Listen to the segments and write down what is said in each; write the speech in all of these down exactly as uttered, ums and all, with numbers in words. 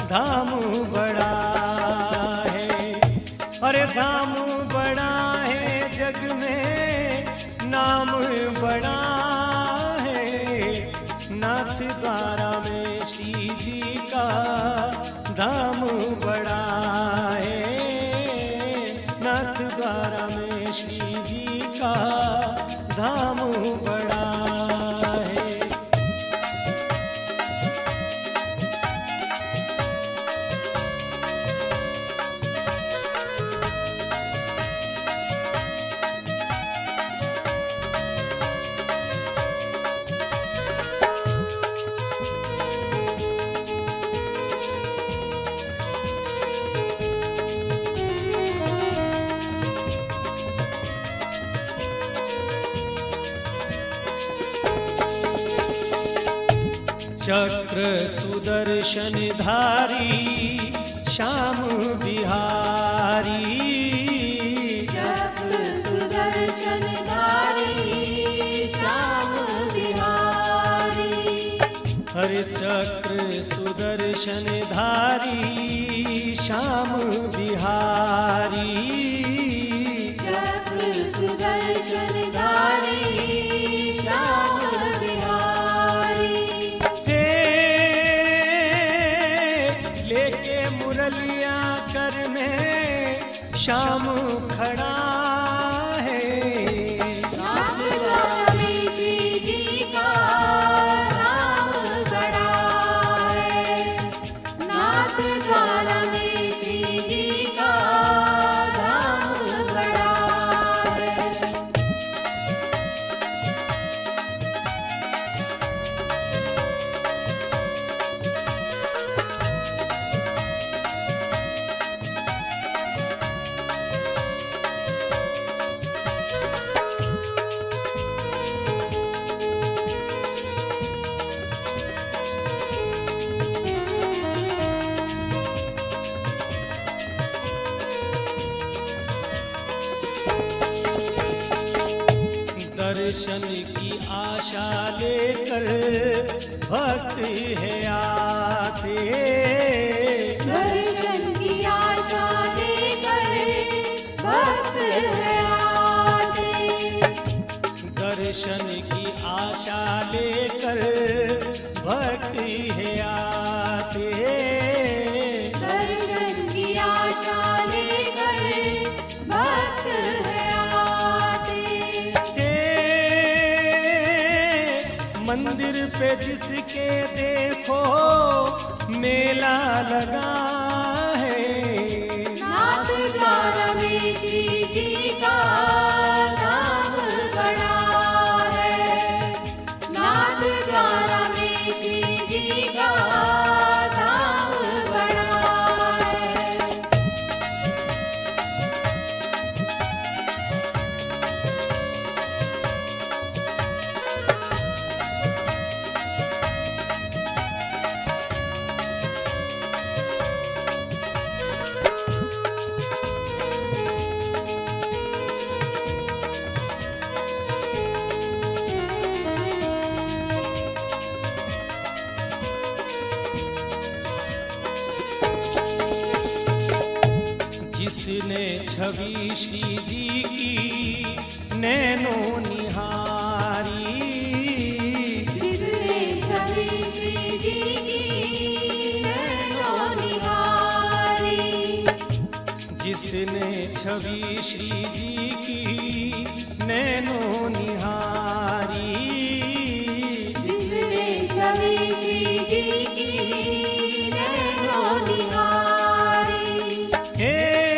धाम बड़ा है। अरे धाम बड़ा है जग में, नाम बड़ा है। नाथ द्वारा में श्री जी का धाम बड़ा है। नाथ द्वारा में श्री जी का धाम बड़ा है। चक्र सुदर्शन धारी श्याम बिहारी। चक्र सुदर्शन धारी श्याम बिहारी। हरे चक्र सुदर्शन धारी श्याम बिहारी। चक्र सुदर्शन धारी श्याम बिहारी। श्याम खड़ा है। नाथ द्वारा में श्री जी का धाम बड़ा है। नाथ द्वारा में श्री जी का धाम बड़ा है। दर्शन की आशा लेकर भक्त है आते। दर्शन की आशा लेकर भक्त है आते। दर्शन की आशा लेकर भक्त है आते। दर्शन की आशा लेकर भक्त है आते। मंदिर पे जिसके देखो मेला लगा है। नाथ द्वारा में श्री जी का धाम बड़ा है। नाथ द्वारा में श्री जी का धाम बड़ा है। जिसने छवि श्री जी की नैनो निहारी। जिसने छवि श्री जी की नैनो निहारी। जिसने छवि श्री जी की नैनो निहारी। जिसने छवि श्री जी की नैनो निहारी। हे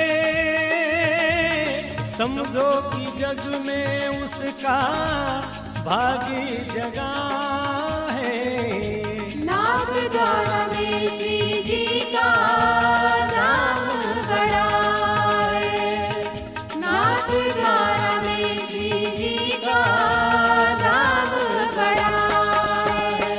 समझो कि जग में उसका भाग्य जगा है। नाथ द्वारा में श्री जी का धाम बड़ा है। नाथ द्वारा में श्री जी का धाम बड़ा है।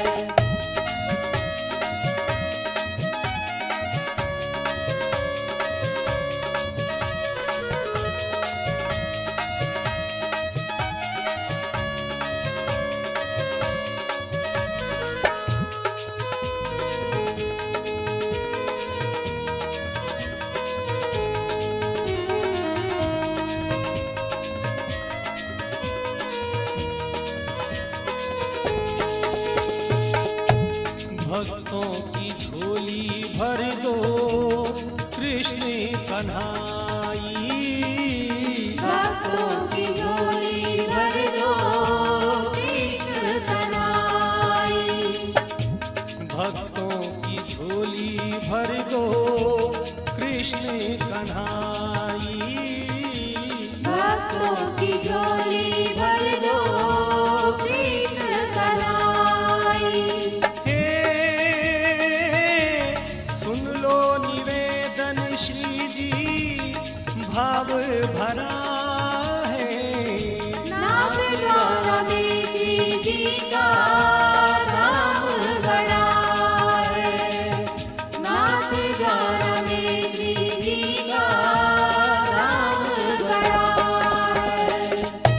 कन्हाई। भक्तों की झोली भर दो कृष्ण कन्हाई। भक्तों की झोली भर दो कृष्ण कन्हाई। भक्तों की झोली भर दो कृष्ण कन्हाई। हे सुन लो निवेदन श्री जी भाव भरा है। नाथ द्वारा में श्री जी का धाम बड़ा है। नाथ द्वारा में श्री जी का धाम बड़ा है।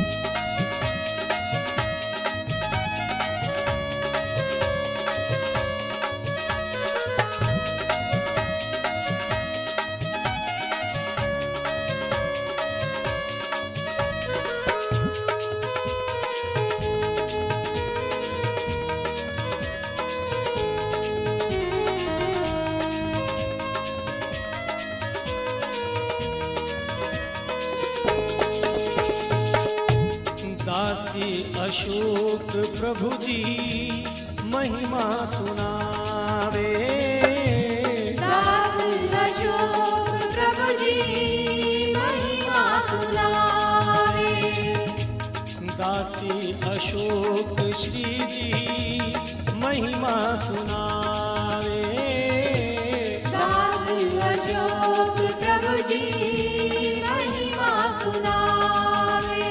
दासी अशोक प्रभु जी महिमा सुनावे। दास अशोक प्रभु जी महिमा सुनावे। दासी अशोक श्री जी महिमा सुनावे। दास अशोक प्रभु जी महिमा सुनावे।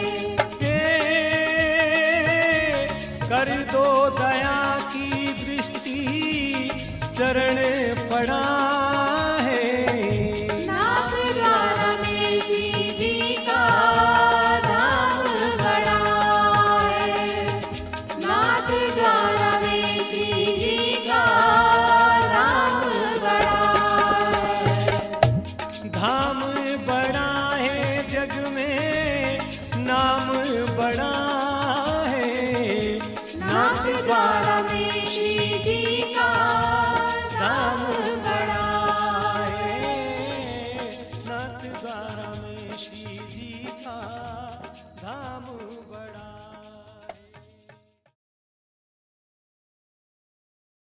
कर दो दया की दृष्टि चरण पड़ा